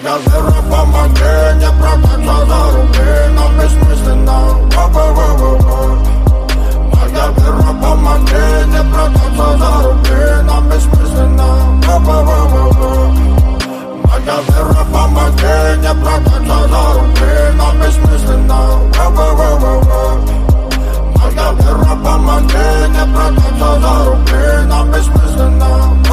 Моя вера, помоги, не продаться за рубли, нам бессмысленно. Моя вера, помоги, не продаться за рубли, нам бессмысленно. Моя вера, помоги, не продаться за рубли, нам бессмысленно. Моя вера, помоги, не продаться за рубли, нам бессмысленно.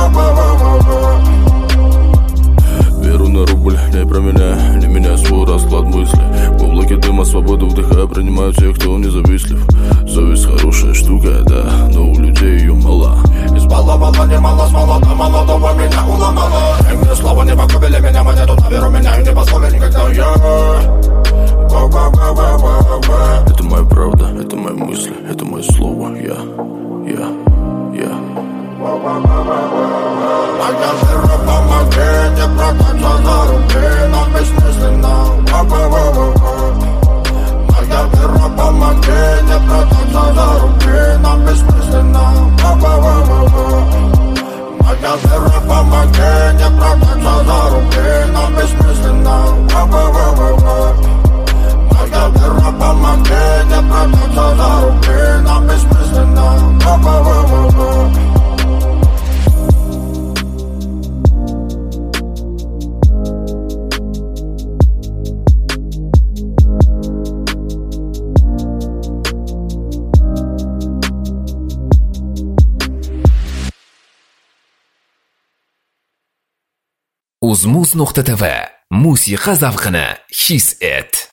Веру на рубль, не про меня, не меня свой расклад мысли. В облаке дыма свободу вдыхая, принимаю тех, кто независтлив. Совесть хорошая штука, да, но у людей ее мало. Избаловала немало, с молода молодого меня уломала. И мне слова не покупили меня, монету на веру меня и не послали никогда я. Это моя правда, это мои мысли, это мое слово, я. Моя вера, помоги, не продаться за рубли, нам бессмысленно. Моя вера, помоги, не продаться за рубли, нам бессмысленно. Моя вера, помоги, не продаться за рубли, нам бессмысленно. Моя вера, помоги, не продаться за рубли, нам бессмысленно. Uzmuz.tv musiqa zavqini his et.